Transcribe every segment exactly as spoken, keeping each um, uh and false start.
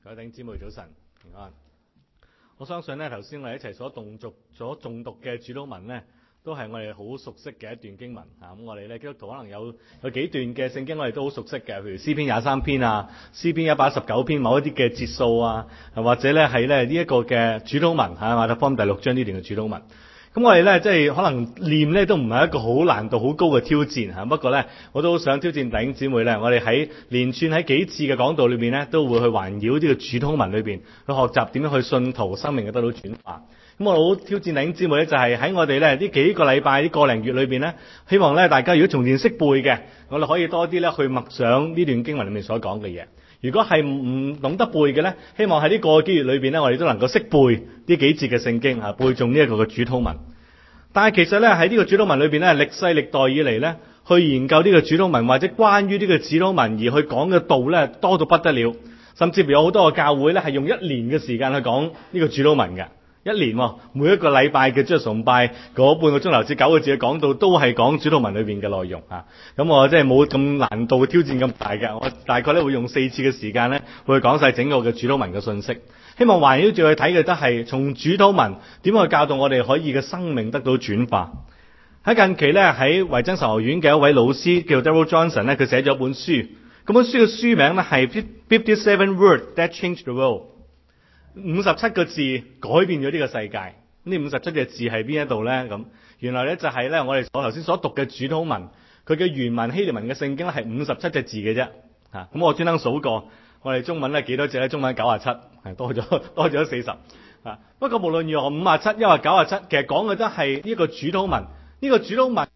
各位弟兄姊妹早晨平安。我相信咧，頭先我哋一齊所動讀所誦讀嘅主禱文咧，都係我哋好熟悉嘅一段經文嚇。咁我哋咧基督徒可能有有幾段嘅聖經我哋都好熟悉嘅，譬如詩篇廿三篇啊，詩篇一百一十九篇某一啲嘅節數啊，或者咧係咧呢一個嘅主禱文嚇，馬太福音第六章呢段嘅主禱文。咁我哋咧即係可能念咧都唔係一個好難度好高嘅挑戰嚇，不過咧我都好想挑戰弟兄姊妹咧，我哋喺連串喺幾次嘅講道裏邊咧，都會去環繞呢個主禱文裏邊去學習點樣去信徒生命嘅得到轉化。咁我好挑戰弟兄姊妹咧，就係喺我哋咧呢幾個禮拜呢個零月裏邊咧，希望咧大家如果從前識背嘅，我哋可以多啲咧去默想呢段經文裏面所講嘅嘢。如果係唔懂得背嘅咧，希望喺呢個幾月裏邊咧，我哋都能夠識背呢幾節嘅聖經啊，背誦呢一個嘅主禱文。但係其實咧喺呢個主禱文裏邊咧，歷世歷代以嚟咧，去研究呢個主禱文或者關於呢個主禱文而去講嘅道咧，多到不得了。甚至乎有好多個教會咧係用一年嘅時間去講呢個主禱文嘅。一年喎，每一個禮拜嘅主日崇拜嗰半個鐘頭至九個字嘅講道，都係講主禱文裏邊嘅內容啊。咁我即係冇咁難度挑戰咁大嘅，我大概咧會用四次嘅時間咧，會講晒整個嘅主禱文嘅信息。希望環繞住去睇嘅都係從主禱文點樣去教導我哋可以嘅生命得到轉化。喺近期咧喺維真神學院嘅一位老師叫 Darrell Johnson 咧，佢寫咗一本書。咁本書嘅書名咧係 Fifty Seven Words That Changed the World。五十七個字改變咗呢個世界。呢五十七隻字係邊一度呢？咁原來呢就係呢我哋我頭先所讀嘅主禱文，佢嘅原文希臘文嘅聖經咧係五十七隻字嘅啫。嚇，咁我專登數過，我哋中文咧幾多隻咧？中文九十七，係多咗多咗四十。啊，不過無論如何五十七，因為九十七，其實講嘅都係呢個主禱文。呢、這個主禱文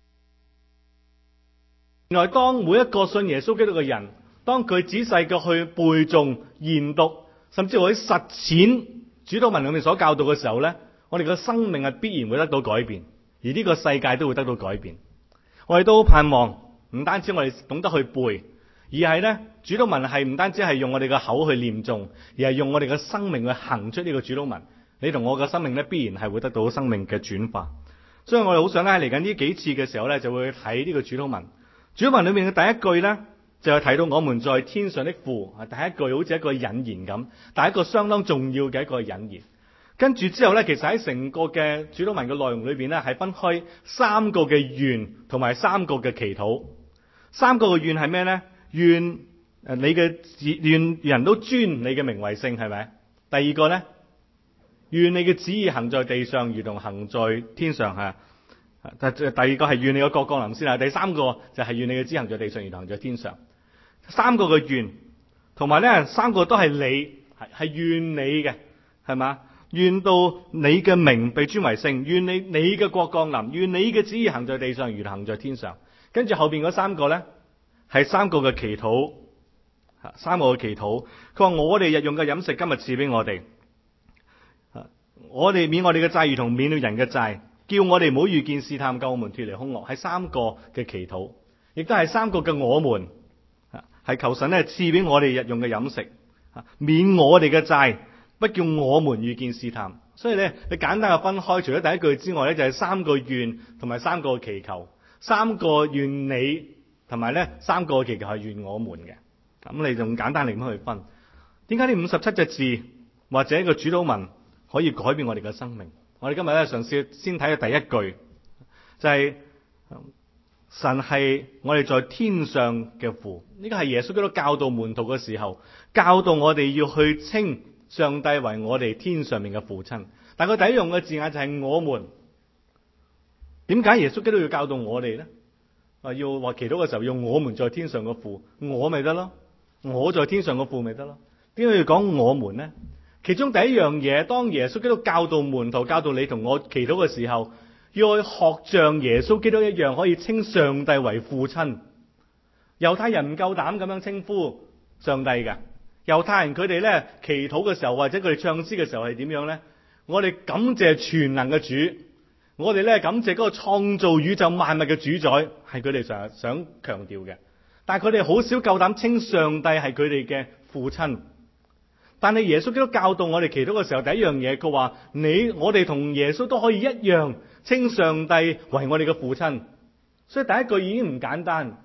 原來當每一個信耶穌基督嘅人，當佢仔細嘅去背誦研讀，甚至乎喺實踐主禱文裏面所教導嘅時候呢，我哋嘅生命係必然會得到改變，而呢個世界都會得到改變。我哋都盼望唔單止我哋懂得去背，而係呢主禱文係唔單止係用我哋嘅口去念誦，而係用我哋嘅生命去行出呢個主禱文。你同我嘅生命呢，必然係會得到生命嘅轉化。所以我哋好想咧嚟緊呢幾次嘅時候呢，就會睇呢個主禱文。主禱文裏面嘅第一句呢，就係提到我們在天上的父，第一句好似一個引言咁，但係一個相當重要嘅一個引言。跟住之後呢，其實喺成個嘅主禱文嘅內容裏邊呢，係分開三個嘅願同埋三個嘅祈禱。三個嘅願係咩呢？願誒你嘅願人都尊你嘅名為聖，係咪？第二個呢，願你嘅旨意行在地上，如同行在天上係。第第二個係願你嘅國降臨先啦。第三個就係願你嘅旨意行在地上，如同行在天上。三個嘅願，同埋咧三個都係你係係願你嘅，係嘛？願到你嘅名被尊為聖，願你你嘅國降臨，願你嘅旨意行在地上，如行在天上。跟住後邊嗰三個咧係三個嘅祈禱，三個嘅祈禱。佢話我哋日用嘅飲食今日賜俾我哋，我哋免我哋嘅債如同免了人嘅債，叫我哋唔好遇見試探，救我們脫離兇惡。係三個嘅祈禱，亦都係三個嘅我們。係求神咧賜俾我哋日用嘅飲食，免我哋嘅債，不叫我們遇見試探。所以咧，你簡單嘅分開，除咗第一句之外咧，就係三個願同埋三個祈求，三個願你同埋咧三個祈求係願我們嘅。咁你仲簡單嚟咁去分。點解呢五十七隻字或者一個主禱文可以改變我哋嘅生命？我哋今日咧嘗試先睇下第一句，就係、是。神係我哋在天上嘅父，呢個係耶穌基督教導門徒嘅時候，教導我哋要去稱上帝為我哋天上面嘅父親。但佢第一用嘅字眼就係我們。點解耶穌基督要教導我哋呢？啊，要話祈禱嘅時候用我們在天上嘅父，我咪得咯，我在天上嘅父咪得咯。點解要講我們呢？其中第一樣嘢，當耶穌基督教導門徒、教導你同我祈禱嘅時候，要去學像耶穌基督一樣，可以稱上帝為父親。猶太人唔夠膽咁樣稱呼上帝嘅。猶太人佢哋咧祈禱嘅時候，或者佢哋唱詩嘅時候係點樣呢？我哋感謝全能嘅主，我哋咧感謝嗰個創造宇宙萬物嘅主宰，係佢哋成日想強調嘅。但係佢哋好少夠膽稱上帝係佢哋嘅父親。但係耶穌基督教導我哋祈禱嘅時候，第一樣嘢佢話：你我哋同耶穌都可以一樣稱上帝為我哋嘅父親。所以第一句已經唔簡單。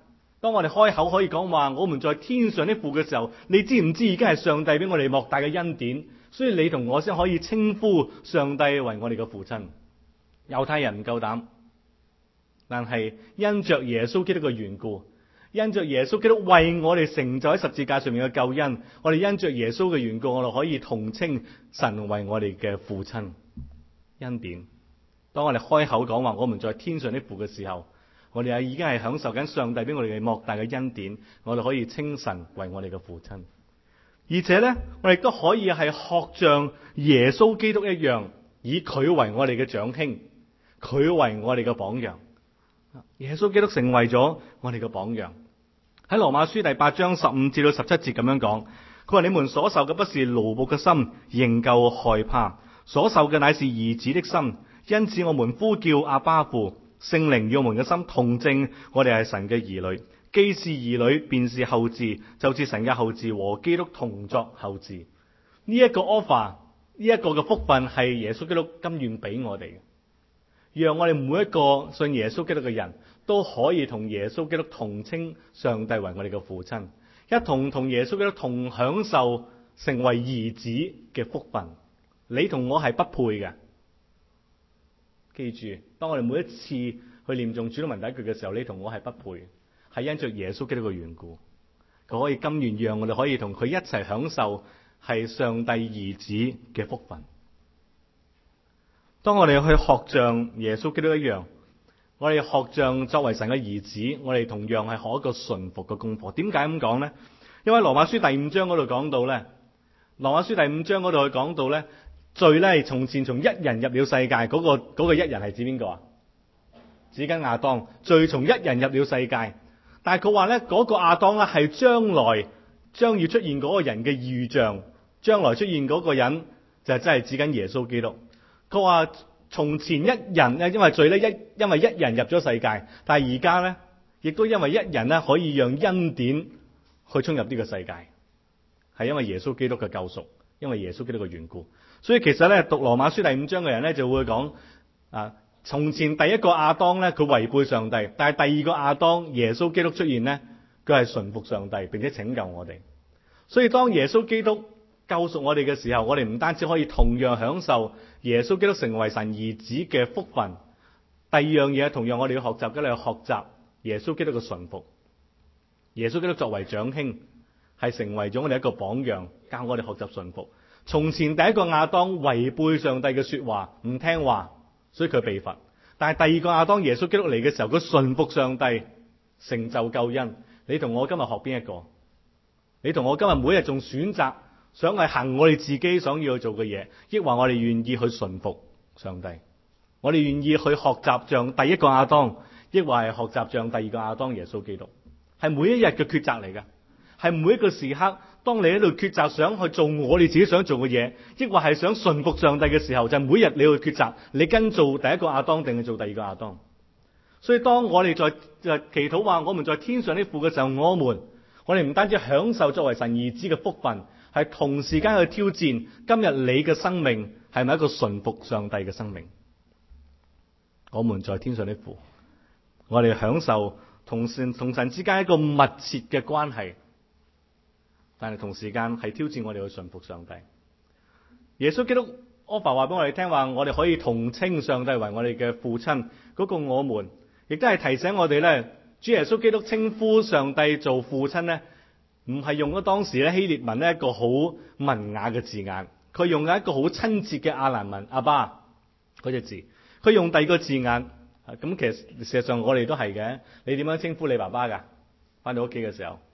當我哋開口可以講話我們在天上的父嘅時候，你知唔知已經係上帝俾我哋莫大嘅恩典？所以你同我先可以稱呼上帝為我哋嘅父親。猶太人唔夠膽，但係因着耶穌基督嘅緣故，因着耶穌基督為我哋成就喺十字架上面嘅救恩，我哋因着耶穌嘅緣故，我哋可以同稱神為我哋嘅父親。恩典，當我哋開口講話我們在天上的父嘅時候，我哋已經係享受緊上帝俾我哋嘅莫大嘅恩典，我哋可以稱神為我哋嘅父親。而且呢，我哋都可以係學像耶穌基督一樣，以佢為我哋嘅長兄，佢為我哋嘅榜樣。耶穌基督成為咗我哋嘅榜樣。喺羅馬書第八章十五至到十七節咁樣講，佢話你們所受嘅不是奴僕嘅心，仍舊害怕，所受嘅乃是兒子的心，因此我們呼叫阿爸父。聖靈與我們嘅心同證，我哋係神嘅兒女。既是兒女，便是後嗣，就是神嘅後嗣，和基督同作後嗣。呢、這、一個 offer， 呢一個嘅福分係耶穌基督甘願俾我哋嘅，讓我哋每一個信耶穌基督嘅人都可以同耶穌基督同稱上帝為我哋嘅父親，一同同耶穌基督同享受成為兒子嘅福分。你同我係不配嘅。記住，當我哋每一次去念誦主禱文第一句嘅時候，你同我係不配，係因着耶穌基督嘅緣故，佢可以甘願讓我哋可以同佢一齊享受係上帝兒子嘅福分。當我哋去學像耶穌基督一樣，我哋學像作為神嘅兒子，我哋同樣係學一個順服嘅功課。點解咁講呢？因為羅馬書第五章嗰度講到呢，羅馬書第五章嗰度去講到呢。罪咧，從前從一人入了世界，嗰、那個嗰、那個一人係指邊個啊？指緊亞當。罪從一人入了世界，但係佢話咧，嗰、那個亞當咧係將來將要出現嗰個人嘅預象，將來出現嗰個人就係真係指緊耶穌基督。佢話從前一人咧，因為罪咧一因為一人入咗世界，但係而家咧亦都因為一人咧可以讓恩典去衝入呢個世界，係因為耶穌基督嘅救贖，因為耶穌基督嘅緣故。所以其實咧，讀羅馬書第五章嘅人咧就會講啊，從前第一個亞當咧佢違背上帝，但係第二個亞當耶穌基督出現咧，佢係順服上帝並且拯救我哋。所以當耶穌基督救贖我哋嘅時候，我哋唔單止可以同樣享受耶穌基督成為神兒子嘅福分，第二樣嘢同樣我哋要學習嘅係學習耶穌基督嘅順服。耶穌基督作為長兄，係成為咗我哋一個榜樣，教我哋學習順服。從前第一個亞當違背上帝嘅說話，唔聽話，所以佢被罰。但係第二個亞當耶穌基督嚟嘅時候，佢順服上帝，成就救恩。你同我今日學邊一個？你同我今日每日仲選擇想係行我哋自己想要去做嘅嘢，抑或我哋願意去順服上帝？我哋願意去學習像第一個亞當，抑或係學習像第二個亞當耶穌基督？係每一日嘅抉擇嚟㗎，係每一個時刻。當你喺度抉擇想去做我哋自己想做嘅嘢，抑或係想順服上帝嘅時候，就係每日你去抉擇，你跟做第一個亞當定係做第二個亞當。所以當我哋在祈禱話我們在天上的父嘅時候，我們我哋唔單止享受作為神兒子嘅福分，係同時間去挑戰今日你嘅生命係咪一個順服上帝嘅生命？我們在天上的父，我哋享受同神同神之間一個密切嘅關係。但係同時間係挑戰我哋去順服上帝。耶穌基督 offer 話俾我哋聽話，我哋可以同稱上帝為我哋嘅父親。嗰個我們，亦都係提醒我哋咧，主耶穌基督稱呼上帝做父親咧，唔係用咗當時咧希臘文咧一個好文雅嘅字眼，佢用咗一個好親切嘅亞蘭文阿爸嗰隻字，佢用第二個字眼。咁其實事實上我哋都係嘅。你點樣稱呼你爸爸噶？翻到屋企嘅時候？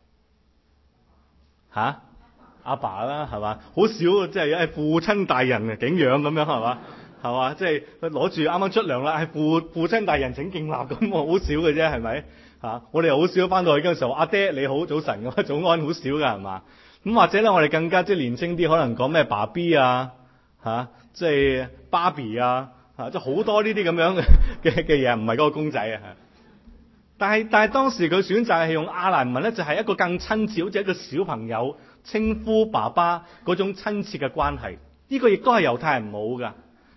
吓，阿爸啦，係嘛？好少即係誒父親大人嘅景仰咁樣，係嘛？係嘛？即係佢攞住啱啱出糧啦，係父父親大人請敬立咁，好少嘅啫，係咪？吓，我哋又好少翻到去嗰陣時候，阿爹你好，早晨咁，早安好少噶，係嘛？咁或者咧，我哋更加即係年輕啲，可能講咩爸 B 啊，吓，即係芭比啊，吓，即係好多呢啲咁樣嘅嘅嘅嘢，唔係嗰個公仔啊。但係但係當時佢選擇係用亞蘭文咧，就係一個更親切，好似一個小朋友稱呼爸爸嗰種親切嘅關係。呢個亦都係猶太人冇噶。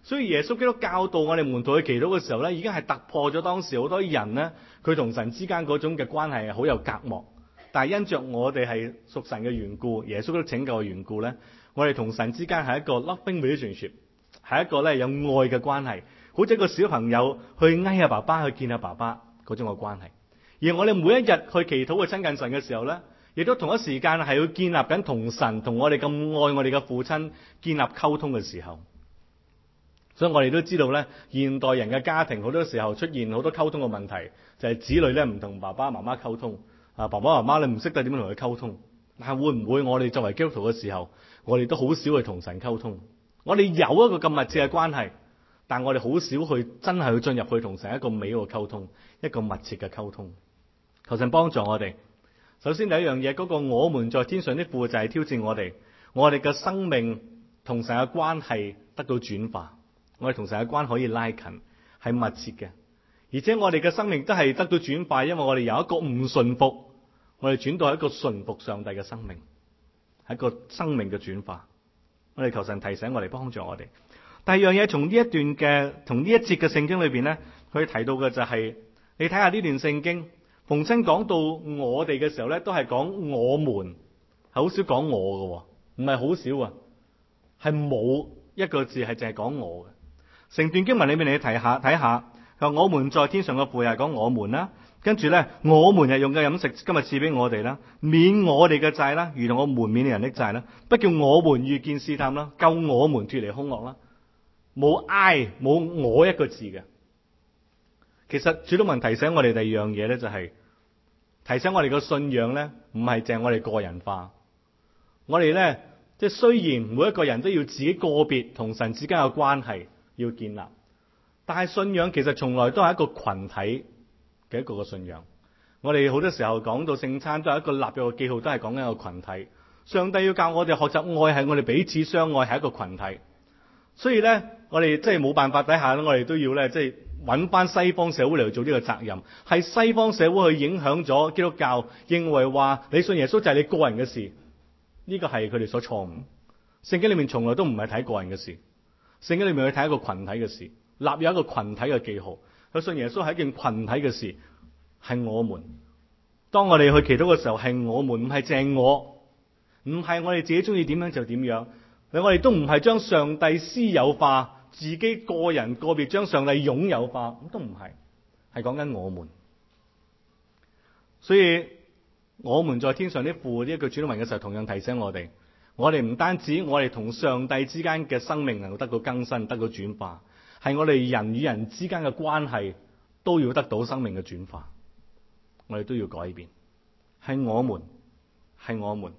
所以耶穌基督教導我哋門徒去祈禱嘅時候咧，已經係突破咗當時好多人咧，佢同神之間嗰種嘅關係係好有隔膜。但係因着我哋係屬神嘅緣故，耶穌基督拯救嘅緣故咧，我哋同神之間係一個 loving relationship，係一個咧有愛嘅關係，好似一個小朋友去挨下爸爸，去見下爸爸嗰種嘅關係。而我哋每一日去祈禱去親近神嘅時候咧，亦都同一時間係要建立緊同神同我哋咁愛我哋嘅父親建立溝通嘅時候。所以我哋都知道咧，現代人嘅家庭好多時候出現好多溝通嘅問題，就係子女咧唔同爸爸媽媽溝通，啊爸爸媽媽你唔識得點樣同佢溝通。但係會唔會我哋作為基督徒嘅時候，我哋都好少去同神溝通？我哋有一個咁密切嘅關係，但我哋好少去真係去進入去同神一個美好嘅溝通，一個密切嘅溝通。求神幫助我哋。首先第一樣嘢，嗰個我們在天上的父就係挑戰我哋，我哋嘅生命同神嘅關係得到轉化。我哋同神嘅關係可以拉近，係密切嘅，而且我哋嘅生命都係得到轉化，因為我哋由一個唔順服，我哋轉到一個順服上帝嘅生命，係一個生命嘅轉化。我哋求神提醒我哋，幫助我哋。第二樣嘢，從呢一段嘅，從呢一節嘅聖經裏邊咧，佢提到嘅就係、是，你睇下呢段聖經，逢親講到我哋嘅時候咧，都係講我們，係好少講我嘅，唔係好少啊，係冇一個字係淨係講我嘅。成段經文裏面你睇下睇下，佢話我們在天上嘅父又係講我們啦，跟住咧我們日用嘅飲食今日賜俾我哋啦，免我哋嘅債啦，如同我們免人的債啦，不叫我們遇見試探啦，救我們脫離兇惡啦，冇 I 冇我一個字嘅。其實主禱文提醒我哋第二樣嘢咧，就係提醒我哋個信仰咧，唔係淨係我哋個人化，我哋咧即係雖然每一個人都要自己個別同神之間嘅關係要建立，但係信仰其實從來都係一個群體嘅一個個信仰。我哋好多時候講到聖餐都係一個立約嘅記號，都係講緊一個群體。上帝要教我哋學習愛，係我哋彼此相愛，係一個群體。所以咧，我哋即係冇辦法底下咧，我哋都要咧即係揾翻西方社會嚟做呢個責任。係西方社會去影響咗基督教，認為話你信耶穌就係你個人嘅事，呢個係佢哋所錯誤。聖經裏面從來都唔係睇個人嘅事。聖經裏面去睇一個群體嘅事，立有一個群體嘅記號。佢信耶穌係一件群體嘅事，係我們。當我哋去祈禱嘅時候，係我們，唔係淨我，唔係我哋自己中意點樣就點樣。我哋都唔係將上帝私有化，自己個人個別將上帝擁有化，咁都唔係，係講緊我們。所以我們在天上的父呢一句主禱文嘅時候，同樣提醒我哋。我哋唔單止我哋同上帝之間嘅生命能夠得到更新，得到轉化，係我哋人與人之間嘅關係都要得到生命嘅轉化，我哋都要改變。係我們，係我們。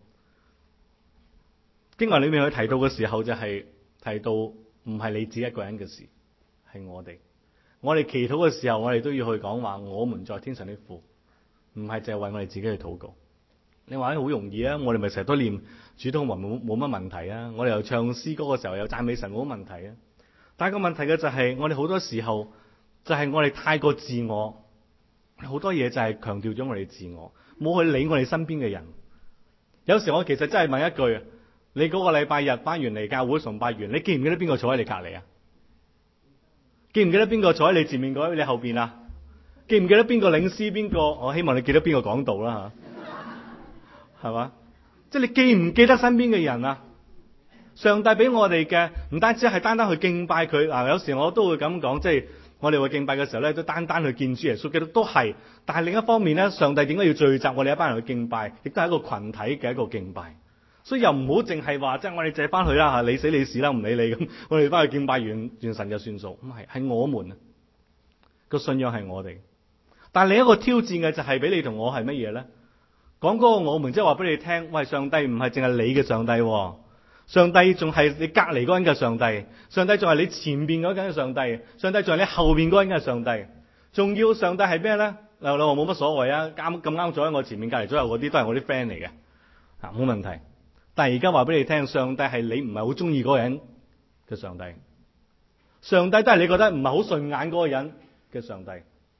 經文裏面佢提到嘅時候就係提到唔係你自己一個人嘅事，係我哋。我哋祈禱嘅時候，我哋都要去講話，我們在天上的父，唔係淨係為我哋自己去禱告。你話咧好容易啊！我哋咪成日都念主禱文冇冇乜問題啊！我哋又唱詩歌嘅時候又讚美神冇乜問題啊！但係個問題嘅就係我哋好多時候就係我哋太過自我，好多嘢就係強調咗我哋自我，冇去理我哋身邊嘅人。有時我其實真係問一句：你嗰個禮拜日翻完嚟教會崇拜完，你記唔記得邊個坐喺你隔籬啊？記唔記得邊個坐喺你前面嗰位？你後邊啊？記唔記得邊個領詩？邊個？我希望你記得邊個講道啦吓。係嘛？即係你記唔記得身邊嘅人啊？上帝俾我哋嘅唔單止係單單去敬拜佢嗱，有時我都會咁講，即係我哋會敬拜嘅時候咧，都單單去見主耶穌基督都係。但係另一方面咧，上帝點解要聚集我哋一班人去敬拜？亦都係一個群體嘅一個敬拜。所以又唔好淨係話即係我哋借翻去啦吓，你死你事啦，唔理你咁，我哋翻去敬拜完完神就算數。咁係係我們啊，個信仰係我哋。但係另一個挑戰嘅就係俾你同我係乜嘢咧？講嗰個我們即係話俾你聽，喂，上帝唔係淨係你嘅上帝，上帝仲係你隔離嗰人嘅上帝，上帝仲係你前邊嗰人嘅上帝，上帝仲係你後邊嗰人嘅上帝。仲要上帝係咩咧？嗱，你話冇乜所謂啊，啱咁啱坐喺我前面隔離左右嗰啲都係我啲 friend 嚟嘅，啊冇問題。但係而家話俾你聽，上帝係你唔係好中意嗰個人嘅上帝，上帝都係你覺得唔係好順眼嗰個人嘅上帝。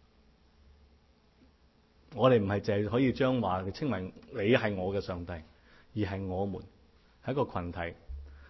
我哋唔係淨係可以將話稱為你係我嘅上帝，而係我們係一個群體。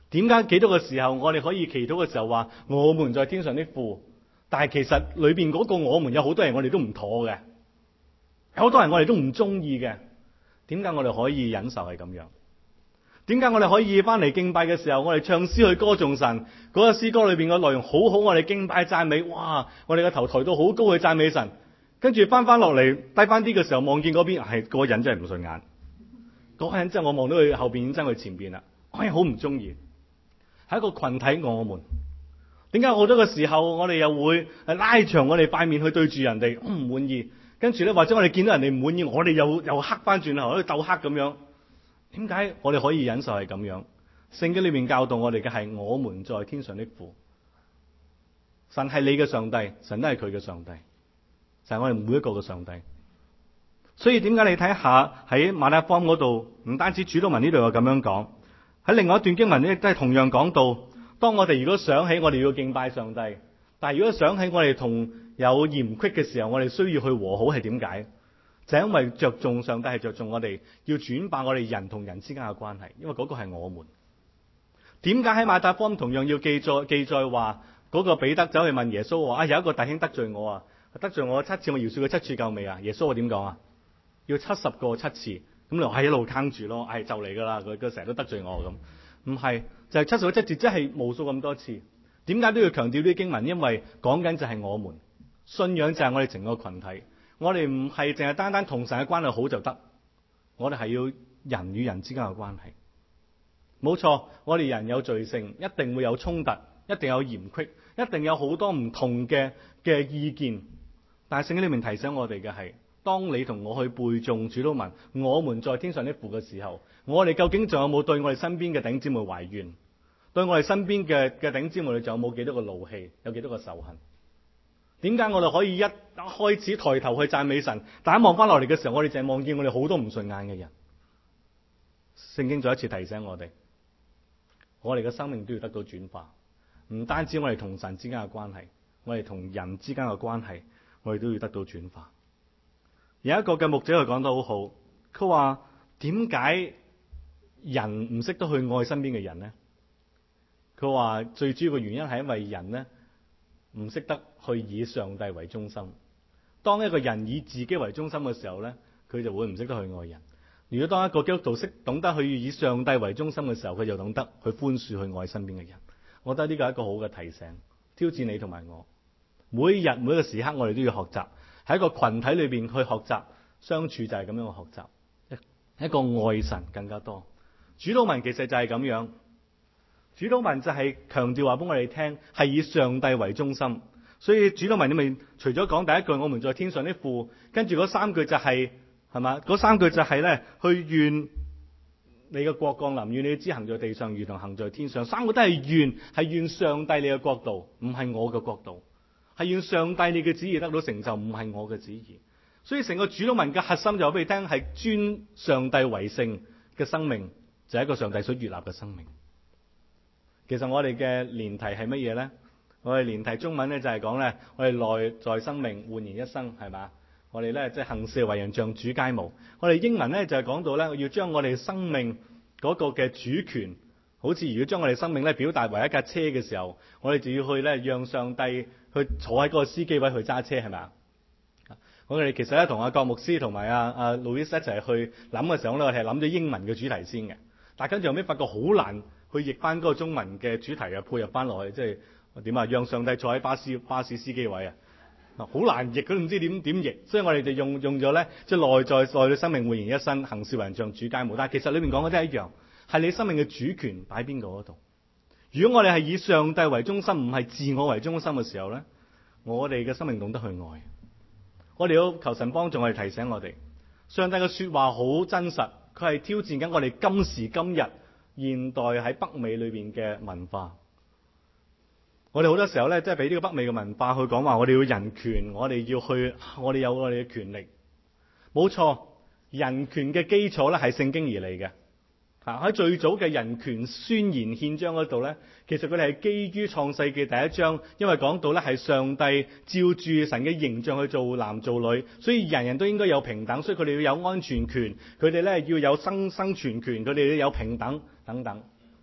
點解祈禱嘅時候我哋可以祈禱嘅時候話我們在天上的父，但係其實裏邊嗰個我們有好多人我哋都唔妥嘅，有好多人我哋都唔中意嘅。點解我哋可以忍受係咁樣？點解我哋可以翻嚟敬拜嘅時候，我哋唱詩去歌頌神？嗰個詩歌裏邊嘅內容好好，我哋敬拜讚美，哇！我哋嘅頭抬到好高去讚美神，跟住翻翻落嚟低翻啲嘅時候，望見嗰邊係嗰個人真係唔順眼，嗰個人真係我望到佢後邊已經爭佢前邊啦，我係好唔中意。係一個群體我們，點解好多嘅時候我哋又會拉長我哋塊面去對住人哋，我唔滿意，跟住咧或者我哋見到人哋唔滿意，我哋又又黑翻轉頭，好似鬥黑咁樣。點解我哋可以忍受係咁樣？聖經裏面教導我哋嘅係我們在天上的父，神係你嘅上帝，神都係佢嘅上帝，就係我哋每一個嘅上帝。所以點解你睇下喺馬太福音嗰度，唔單止主禱文呢度有咁樣講，喺另外一段經文咧都係同樣講到，當我哋如果想起我哋要敬拜上帝，但係如果想起我哋同有嫌隙嘅時候，我哋需要去和好，係點解？就係因為着重上帝係着重我哋要轉化我哋人同人之間嘅關係，因為嗰個係我們。點解喺馬太福音同樣要記載記載話嗰個彼得走去問耶穌話啊，有一個弟兄得罪我啊，得罪我七次，我饒恕佢七次夠未啊？耶穌話點講啊？要七十個七次，咁你話喺一路坑住咯，係就嚟噶啦，佢佢成日都得罪我咁，唔係就係、是、七十個七次，即係無數咁多次。點解都要強調呢啲經文？因為講緊就係我們信仰就係我哋整個群體。我哋唔係淨係單單同神嘅關係好就得，我哋係要人與人之間嘅關係。冇錯，我哋人有罪性，一定會有衝突，一定有嫌隙，一定有好多唔同嘅嘅意見。但係聖經裏面提醒我哋嘅係，當你同我去背誦主禱文，我們在天上的父嘅時候，我哋究竟仲有冇對我哋身邊嘅弟兄姊妹懷怨？對我哋身邊嘅嘅弟兄姊妹，你仲有冇幾多個怒氣？有幾多個仇恨？點解我哋可以一開始抬頭去讚美神，但一望翻落嚟嘅時候，我哋淨係望見我哋好多唔順眼嘅人？聖經再一次提醒我哋，我哋嘅生命都要得到轉化，唔單止我哋同神之間嘅關係，我哋同人之間嘅關係，我哋都要得到轉化。有一個嘅牧者佢講得好好，佢話點解人唔識得去愛身邊嘅人呢？佢話最主要嘅原因係因為人呢，唔識得去以上帝為中心。當一個人以自己為中心嘅時候呢，佢就會唔識得去愛人。如果當一個基督徒識懂得去以上帝為中心嘅時候，佢就懂得去寬恕、去愛身邊嘅人。我覺得呢個係一個好嘅提醒，挑戰你同埋我。每日每一個時刻，我哋都要學習喺一個群體裏邊去學習相處，就係咁樣嘅學習。一個愛神更加多。主禱文其實就係咁樣。主禱文就係強調話俾我哋聽，係以上帝為中心。所以主禱文裏面除咗講第一句我們在天上的父，跟住嗰三句就係係嘛？嗰三句就係咧，去願你嘅國降臨，願你之行在地上如同行在天上。三個都係願，係願上帝你嘅國度，唔係我嘅國度，係願上帝你嘅旨意得到成就，唔係我嘅旨意。所以成個主禱文嘅核心就話俾你聽，係尊上帝為聖嘅生命，就係一個上帝所悅納嘅生命。其實我哋嘅年題係乜嘢呢？我哋年題中文咧就係講咧，我哋內在生命煥然一新，係嘛？我哋咧即係行事為人像主佳模。我哋英文咧就係講到咧，要將我哋生命嗰個嘅主權，好似如果將我哋生命咧表達為一架車嘅時候，我哋就要去咧讓上帝去坐喺嗰個司機位去揸車，係咪啊？我哋其實咧同阿郭牧師同埋阿阿 Louis 一齊去諗嘅時候咧，我哋係諗咗英文嘅主題先嘅，但係跟住後尾發覺好難去譯翻嗰個中文嘅主題啊，配合翻落去，即係點啊？讓上帝坐喺巴士巴士司機位啊！好難譯，都唔知點點譯，所以我哋就用用咗咧，即係內在內在生命煥然一新，行事為人像主佳模。但係其實裏面講嘅都係一樣，係你生命嘅主權擺邊個嗰度。如果我哋係以上帝為中心，唔係自我為中心嘅時候咧，我哋嘅生命懂得去愛。我哋要求神幫助我哋，提醒我哋，上帝嘅說話好真實，佢係挑戰緊我哋今時今日現代喺北美裏邊嘅文化。我哋好多時候咧，即係俾呢個北美嘅文化去講話，我哋要人權，我哋要去，我哋有我哋嘅權力。冇錯，人權嘅基礎咧係聖經而嚟嘅。啊，喺最早嘅人權宣言憲章嗰度咧，其實佢哋係基於創世記第一章，因為講到咧係上帝照住神嘅形象去做男做女，所以人人都應該有平等，所以佢哋要有安全權，佢哋咧要有生生存權，佢哋要有平等等等。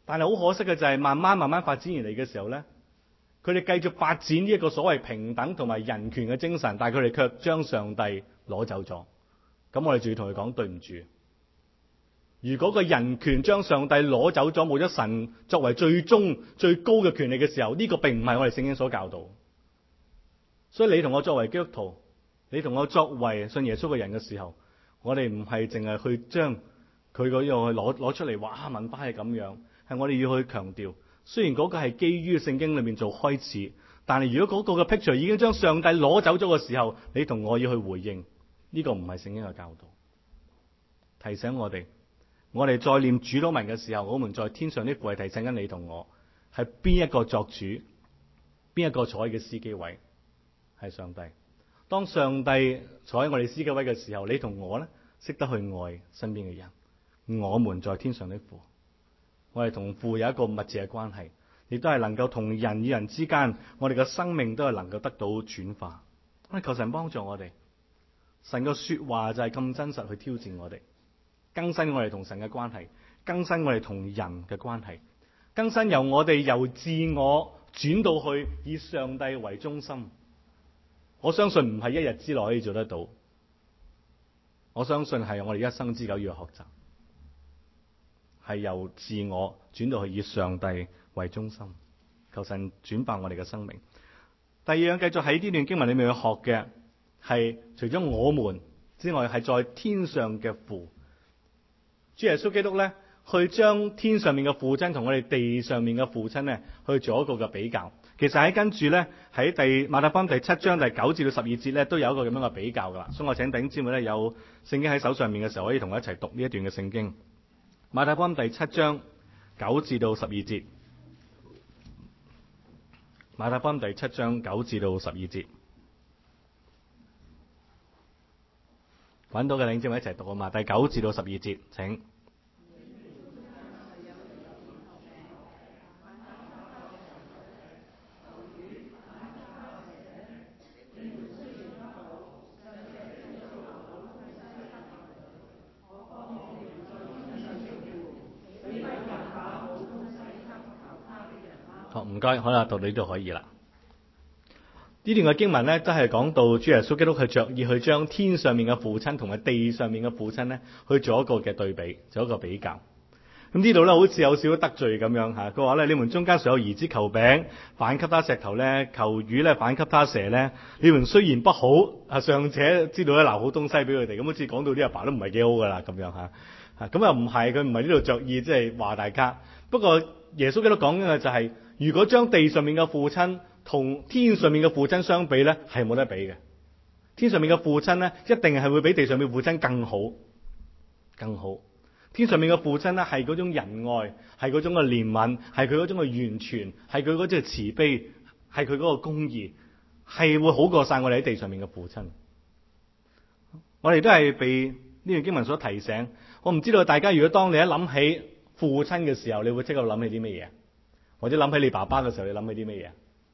但係好可惜嘅就係慢慢慢慢發展而嚟嘅時候咧，佢哋繼續發展呢一個所謂平等同埋人權嘅精神，但係佢哋卻將上帝攞走咗。咁我哋就要同佢講對唔住。如果個人權將上帝攞走咗，冇咗神作為最終最高嘅權力嘅時候，呢個並唔係我哋聖經所教導。所以你同我作為基督徒，你同我作為信耶穌嘅人嘅時候，我哋唔係淨係去將佢嗰樣去攞攞出嚟話啊，文化係咁樣，係我哋要去強調。雖然嗰個係基於聖經裏面做開始，但係如果嗰個嘅 picture 已經將上帝攞走咗嘅時候，你同我要去回應，呢個唔係聖經嘅教導。提醒我哋。我哋再念主禱文嘅時候，我們在天上的父係提醒緊你同我，係邊一個作主，邊一個坐喺嘅司機位，係上帝。當上帝坐喺我哋司機位嘅時候，你同我呢，識得去愛身邊嘅人。我們在天上的父，我哋同父有一個密切嘅關係，亦都係能夠同人與人之間，我哋嘅生命都係能夠得到轉化。我哋求神幫助我哋，神嘅說話就係咁真實去挑戰我哋。更新我哋同神嘅關係，更新我哋同人嘅關係，更新由我哋由自我轉到去以上帝為中心。我相信唔係一日之內可以做得到，我相信係我哋一生之久要學習，係由自我轉到去以上帝為中心。求神轉化我哋嘅生命。第二樣繼續喺呢段經文裏面去學嘅係，除咗我們之外，係在天上嘅父。主耶穌基督咧，去將天上面嘅父親同我哋地上面嘅父親咧，去做一個嘅比較。其實喺跟住咧，喺第馬太福音第七章第九至到十二節咧，都有一個咁樣嘅比較噶啦。所以我請弟兄姊妹咧，有聖經喺手上面嘅時候，可以同我一齊讀呢一段嘅聖經。馬太福音第七章九至到十二節。馬太福音第七章九至到十二節。揾到嘅領袖一齊讀啊嘛，第九至到十二節，請。好，唔該，好啦，讀到呢度可以啦。呢段嘅經文咧，都係講到主耶穌基督係着意去將天上面嘅父親同埋地上面嘅父親咧，去做一個嘅對比，做一個比較。咁呢度咧，好似有少少得罪咁樣吓。佢話咧，你們中間誰有兒子求餅，反給他石頭咧；求魚咧，反給他蛇咧。你們雖然不好，啊尚且知道咧，留好東西俾佢哋。咁好似講到啲阿爸都唔係幾好噶啦，咁樣吓。吓咁又唔係，佢唔係呢度着意即係話大家。不過耶穌基督講緊嘅就係、是，如果將地上面嘅父親同天上面嘅父親相比咧，係冇得比嘅。天上面嘅父親咧，一定係會比地上面嘅父親更好，更好。天上面嘅父親咧，係嗰種仁愛，係嗰種嘅憐憫，係佢嗰種嘅完全，係佢嗰種嘅慈悲，係佢嗰個公義，係會好過晒我哋喺地上面嘅父親。我哋都係被呢段經文所提醒。我唔知道大家如果當你一諗起父親嘅時候，你會即刻諗起啲乜嘢？或者諗起你爸爸嘅時候，你諗起啲乜嘢？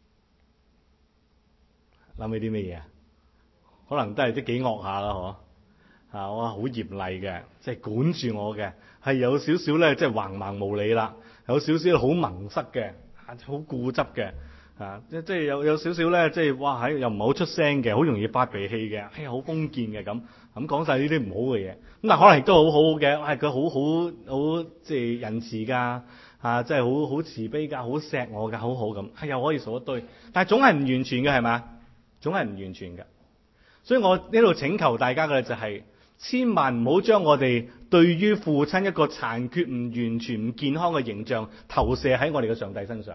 諗起啲乜嘢？可能都係啲幾惡下啦，嗬。啊！我好嚴厲嘅，即係管住我嘅，係有少少咧，即係橫蠻無理啦，有少少好矇塞嘅，好固執嘅，啊！即即係有有少少咧，即係哇！喺又唔係好出聲嘅，好容易發脾氣嘅，哎呀好封建嘅咁，咁講晒呢啲唔好嘅嘢。咁但係可能亦都好好嘅，係佢好好好即係仁慈㗎，啊！即係好好慈悲㗎，好錫我㗎，好好咁，係又可以數一堆。但係總係唔完全嘅係咪？總係唔完全嘅。所以我呢度請求大家嘅就係、是。千萬唔好將我哋對於父親一個殘缺、唔完全、唔健康嘅形象投射喺我哋嘅上帝身上，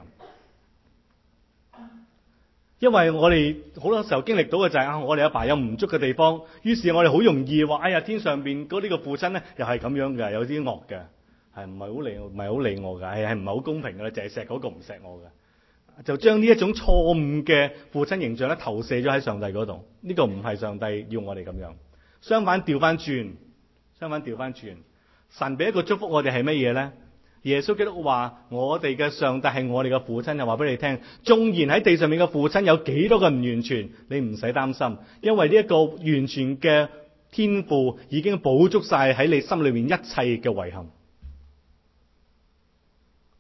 因為我哋好多時候經歷到嘅就係、是、啊，我哋阿爸有唔足嘅地方，於是我哋好容易話：哎呀，天上邊嗰呢個父親咧，又係咁樣嘅，有啲惡嘅，係唔係好理唔係好理我嘅，係係唔係好公平嘅咧？就係錫嗰個唔錫我嘅，就將呢一種錯誤嘅父親形象咧投射咗喺上帝嗰度。呢、這個唔係上帝要我哋咁樣。相反調翻轉，相反調翻轉，神俾一個祝福我哋係乜嘢呢？耶穌基督話：我哋嘅上帝係我哋嘅父親，就話俾你聽。縱然喺地上面嘅父親有幾多個唔完全，你唔使擔心，因為呢一個完全嘅天父已經補足晒喺你心裏面一切嘅遺憾。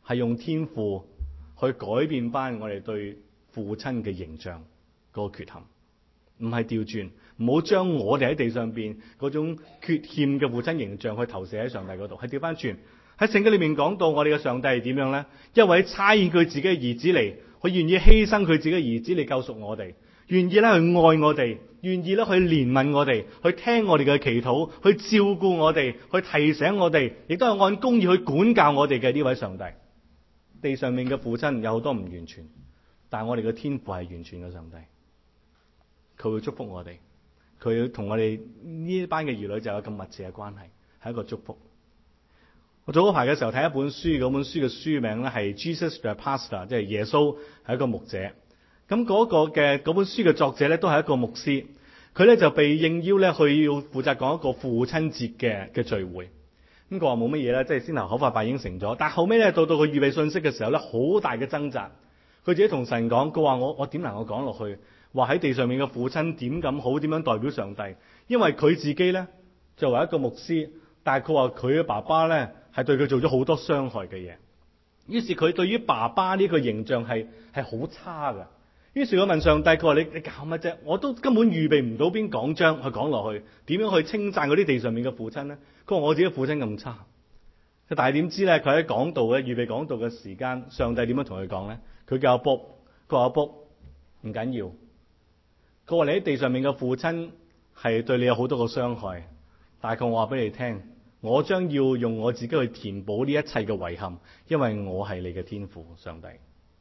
係用天父去改變翻我哋對父親嘅形象嗰個缺陷，唔係調轉，唔好將我哋喺地上邊嗰種缺陷嘅父親形象去投射喺上帝嗰度，係調翻轉。喺聖經裏面講到我哋嘅上帝係點樣呢？一位差遣佢自己嘅兒子嚟，佢願意犧牲佢自己嘅兒子嚟救贖我哋，願意咧去愛我哋，願意咧去憐憫我哋，去聽我哋嘅祈禱，去照顧我哋，去提醒我哋，亦都係按公義去管教我哋嘅呢位上帝。地上面嘅父親有好多唔完全，但係我哋嘅天父係完全嘅上帝，佢會祝福我哋，佢同我哋呢班嘅兒女就有咁密切嘅關係，係一個祝福。我早嗰排嘅時候睇一本書，嗰本書嘅書名咧係 Jesus the Pastor， 即係耶穌係一個牧者。咁嗰個嘅嗰本書嘅作者咧都係一個牧師，佢咧就被應邀咧去要負責講一個父親節嘅嘅聚會。咁佢話冇乜嘢啦，即係先頭口發白應承咗，但係後尾咧到到佢預備信息嘅時候咧，好大嘅掙扎。佢自己同神講，佢話我我點能夠講落去？話喺地上面嘅父親點咁好，點樣代表上帝？因為佢自己咧作為一個牧師，但係佢話佢嘅爸爸咧係對佢做咗好多傷害嘅嘢，於是佢對於爸爸呢個形象係係好差㗎。於是佢問上帝，佢話你你搞乜啫？我都根本預備唔到邊講章去講落去，點樣去稱讚嗰啲地上面嘅父親呢？佢話我自己父親咁差，但係點知咧？佢喺講道嘅預備講道嘅時間，上帝點樣同佢講咧？佢叫阿卜，佢話阿卜唔緊要。佢話你喺地上面嘅父親係對你有好多個傷害，但係我話俾你聽，我將要用我自己去填補呢一切嘅遺憾，因為我係你嘅天父上帝。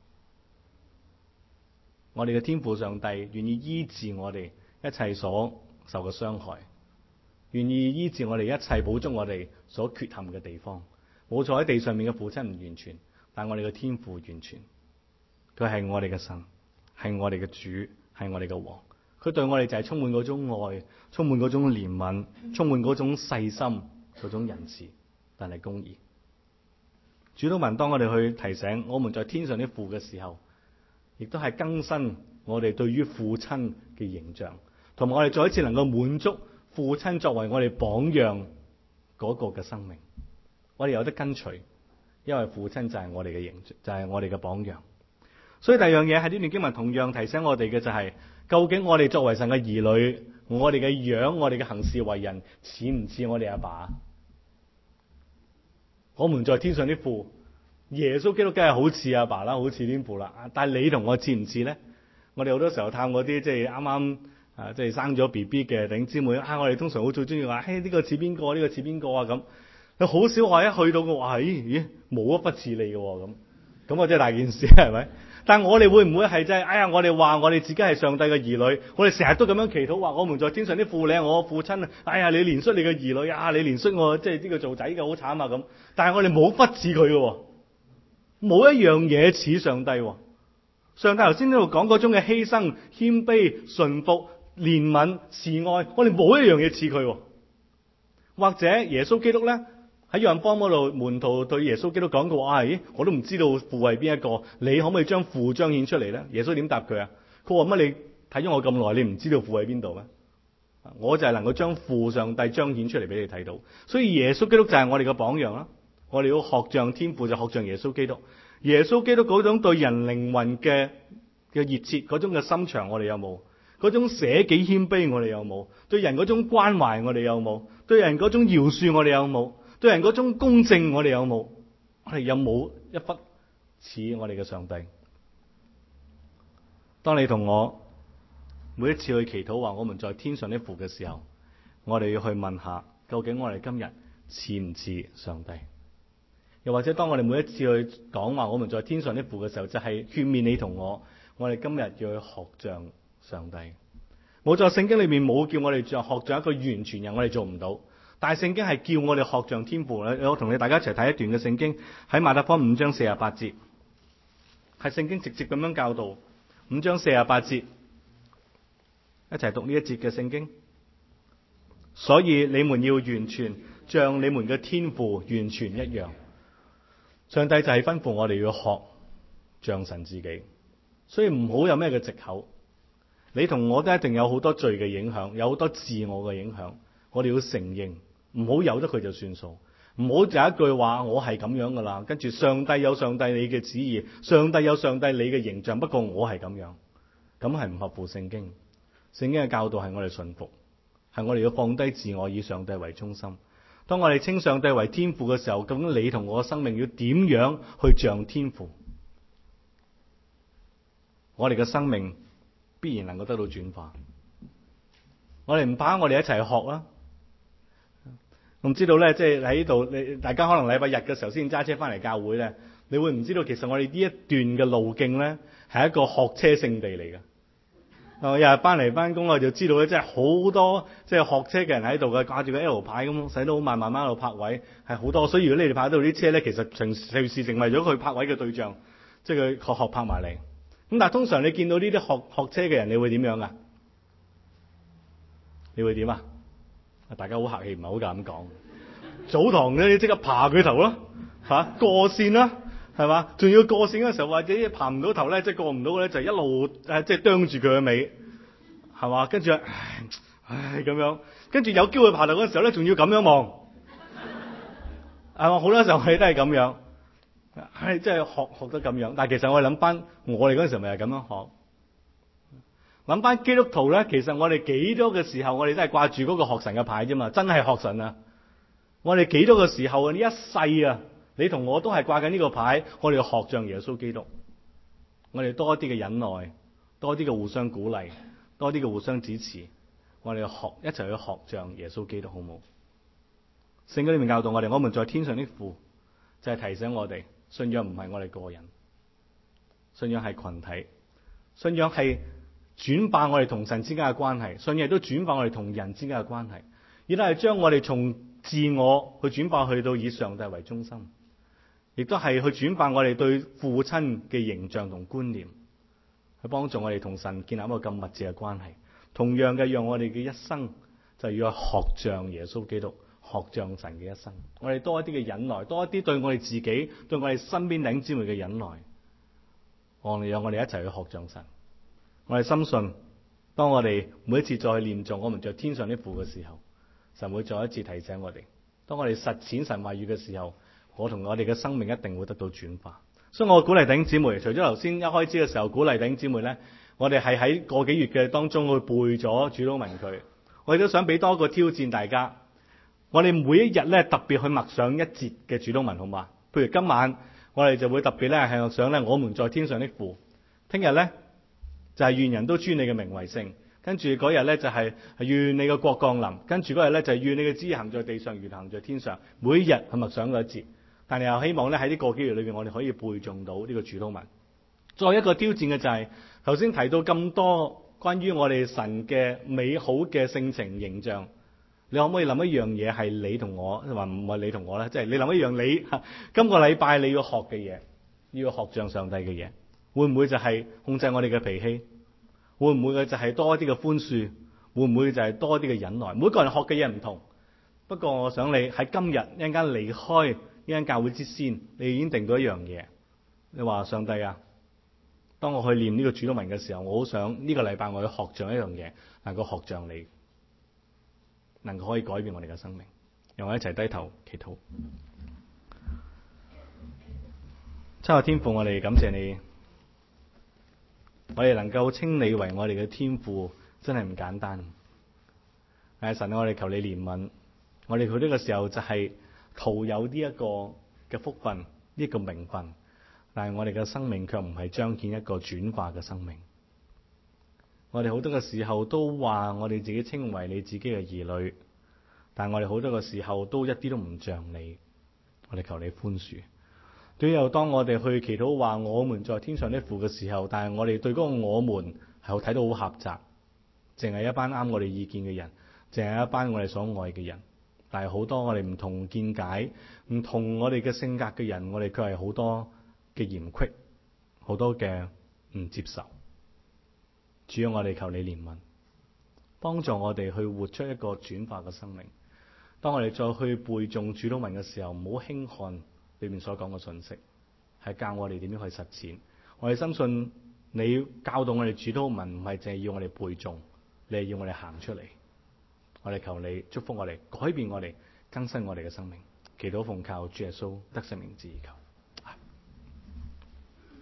我哋嘅天父上帝願意醫治我哋一切所受嘅傷害，願意醫治我哋一切，補足我哋所缺陷嘅地方。冇錯，喺地上面嘅父親唔完全，但我哋嘅天父完全。佢係我哋嘅神，係我哋嘅主，係我哋嘅王。佢對我哋就係充滿嗰種愛，充滿嗰種憐憫，充滿嗰種細心，嗰種仁慈，但係公義。主禱文當我哋去提醒我們在天上的父嘅時候，亦都係更新我哋對於父親嘅形象，同埋我哋再一次能夠滿足父親作為我哋榜樣嗰個嘅生命。我哋有得跟隨，因為父親就係我哋嘅形象，就係我哋嘅榜樣。所以第二樣嘢係呢段經文同樣提醒我哋嘅就係、是，究竟我哋作為神嘅兒女，我哋嘅樣，我哋嘅行事為人似唔似我哋阿爸？我們在天上的父，耶穌基督梗係好似阿爸啦，好似天父啦。但係你同我似唔似咧？我哋好多時候探嗰啲即係啱啱啊，即係生咗 B B 嘅弟兄姊妹啊，我哋通常好最中意話，嘿、哎、呢、這個似邊個？呢、這個似邊個啊？咁你好少話一去到嘅話，咦咦冇一忽似你嘅咁，咁啊真係大件事係咪？但係我哋會唔會係真係？哎呀，我哋話我哋自己係上帝嘅兒女，我哋成日都咁樣祈禱話，我們在天上啲父，你係我父親啊！哎呀，你憐恤你嘅兒女啊！你憐恤我，即係呢個做仔嘅好慘啊！咁，但係我哋冇忽似佢嘅，冇一樣嘢似上帝。上帝頭先呢度講嗰種嘅犧牲、謙卑、順服、憐憫、慈愛，我哋冇一樣嘢似佢。或者耶穌基督咧？喺約翰福音嗰度，門徒對耶穌基督講過話：咦，我都唔知道父係邊一個，你可唔可以將父彰顯出嚟咧？耶穌點答佢啊？佢話乜？你睇咗我咁耐，你唔知道父喺邊度咩？我就係能夠將父上帝彰顯出嚟俾你睇到。所以耶穌基督就係我哋嘅榜樣啦。我哋要學像天父，就學像耶穌基督。耶穌基督嗰種對人靈魂嘅嘅熱切，嗰種嘅心腸，我哋有冇？嗰種捨己謙卑，我哋有冇？對人嗰種關懷，我哋有冇？對人嗰種饒恕，我哋有冇？對人嗰種公正，我哋有冇？我哋有冇一忽似我哋嘅上帝？當你同我每一次去祈禱話我們在天上的父嘅時候，我哋要去問下，究竟我哋今日似唔似上帝？又或者當我哋每一次去講話我們在天上的父嘅時候，就係勸勉你同我，我哋今日要去學像上帝。冇錯，聖經裏面冇叫我哋像學像一個完全人，我哋做唔到。但係聖經係叫我哋學像天父咧。我同你大家一齊睇一段嘅聖經，喺馬太福音五章四十八節，係聖經直接咁樣教導。五章四十八節，一齊讀呢一節嘅聖經。所以你們要完全，像你們嘅天父完全一樣。上帝就係吩咐我哋要學像神自己，所以唔好有咩嘅藉口。你同我都一定有好多罪嘅影響，有好多自我嘅影響，我哋要承認，唔好由得佢就算數。 唔好有一句話我係咁樣噶啦，跟住上帝有上帝你嘅旨意，上帝有上帝你嘅形象，不過我係咁樣，咁係唔合乎聖經。聖經嘅教導係我哋順服，係我哋要放低自我，以上帝為中心。當我哋稱上帝為天父嘅時候，究竟你同我嘅生命要點樣去像天父？我哋嘅生命必然能夠得到轉化。我哋唔怕，我哋一齊去學啦。我唔知道咧，即係喺呢度，你大家可能禮拜日嘅時候先揸車翻嚟教會咧，你會唔知道其實我哋呢一段嘅路徑咧係一個學車聖地嚟嘅。我日日翻嚟翻工我就知道咧，即係好多即係學車嘅人喺度嘅，掛住個 L 牌咁，使到好慢慢慢喺度泊位係好多。所以如果你哋泊到啲車咧，其實隨隨時成為咗佢泊位嘅對象，即係佢學學泊埋嚟。咁但係通常你見到呢啲學學車嘅人，你會點樣啊？你會點啊？大家好客氣，唔係好敢講。早堂咧，你即刻爬佢頭咯，嚇、啊、過線啦，係嘛？仲要過線嘅時候，或者爬唔到頭咧，即係過唔到咧，就一路誒即係啄住佢嘅尾，係嘛？跟住唉唉咁樣，跟住有機會爬頭嘅時候咧，仲要咁樣望，係嘛？好多時候你都係咁樣，係即係學學得咁樣。但係其實我哋諗翻，我哋嗰陣時咪係咁樣學。諗翻基督徒咧，其實我哋幾多嘅時候，我哋都係掛住嗰個學神嘅牌啫嘛，真係學神啊！我哋幾多嘅時候啊，呢一世啊，你同我都係掛緊呢個牌，我哋要學像耶穌基督。我哋多一啲嘅忍耐，多啲嘅互相鼓勵，多啲嘅互相支持，我哋要學一齊去學像耶穌基督，好唔好？聖經裏面教導我哋，我們在天上的父，就係提醒我哋，信仰唔係我哋個人，信仰係群體，信仰係轉化我哋同神之間嘅關係，信仰亦都轉化我哋同人之間嘅關係，亦都係將我哋從自我去轉化去到以上帝為中心，亦都係去轉化我哋對父親嘅形象同觀念，去幫助我哋同神建立一個咁密切嘅關係。同樣嘅，讓我哋嘅一生就要學像耶穌基督，學像神嘅一生。我哋多一啲嘅忍耐，多一啲對我哋自己、對我哋身邊弟兄姊妹嘅忍耐。我哋讓我哋一齊去學像神。我哋深信，當我哋每一次再去念誦我們在天上的父嘅時候，神會再一次提醒我哋。當我哋實踐神話語嘅時候，我同我哋嘅生命一定會得到轉化。所以我鼓勵弟兄姊妹，除咗頭先一開始嘅時候鼓勵弟兄姊妹呢，我哋係喺個幾月嘅當中去背咗主禱文句。我亦都想俾多個挑戰大家。我哋每一日呢，特別去默想一節嘅主禱文，好嘛？譬如今晚我哋就會特別咧係想咧，我們在天上的父。聽日呢，就係願人都尊你嘅名為聖，跟住嗰日咧就係願你嘅國降臨，跟住嗰日咧就係願你嘅旨意行在地上如行在天上。每日係默想嗰一節，但係又希望咧喺呢個幾月裏邊，我哋可以背誦到呢個主禱文。再一個挑戰嘅就係頭先提到咁多關於我哋神嘅美好嘅性情形象，你可唔可以諗一樣嘢係你同我，話唔係你同我咧？即係你諗一樣你今個禮拜你要學嘅嘢，要學像上帝嘅嘢。會唔會就係控制我哋嘅脾氣？會唔會嘅就係多一啲嘅寬恕？會唔會就係多一啲嘅忍耐？每個人學嘅嘢唔同，不過我想你喺今日一陣間離開呢間教會之先，你已經定到一樣嘢。你話上帝啊，當我去念呢個主禱文嘅時候，我好想呢個禮拜我要學像一樣嘢，能夠學像你，能夠可以改變我哋嘅生命。讓我一齊低頭祈禱。親愛的天父，我哋感謝你。我哋能夠稱你為我哋嘅天父，真係唔簡單。誒，神，我哋求你憐憫。我哋去呢個時候就係徒有呢一個嘅福分，呢一個名分，但係我哋嘅生命卻唔係彰顯一個轉化嘅生命。我哋好多嘅時候都話我哋自己稱為你自己嘅兒女，但係我哋好多嘅時候都一啲都唔像你。我哋求你寬恕。對又當我哋去祈禱話我們在天上的父嘅時候，但係我哋對嗰個我們係睇到好狹窄，淨係一班啱我哋意見嘅人，淨係一班我哋所愛嘅人。但係好多我哋唔同見解、唔同我哋嘅性格嘅人，我哋卻係好多嘅嫌隙，好多嘅唔接受。主要我哋求你憐憫，幫助我哋去活出一個轉化嘅生命。當我哋再去背誦主禱文嘅時候，唔好輕看裏面所講嘅信息，係教我哋點樣去實踐。我哋深信你教導我哋主禱文，唔係淨係要我哋背誦，你係要我哋行出嚟。我哋求你祝福我哋，改變我哋，更新我哋嘅生命。 祈禱奉靠主耶穌得勝名字而求。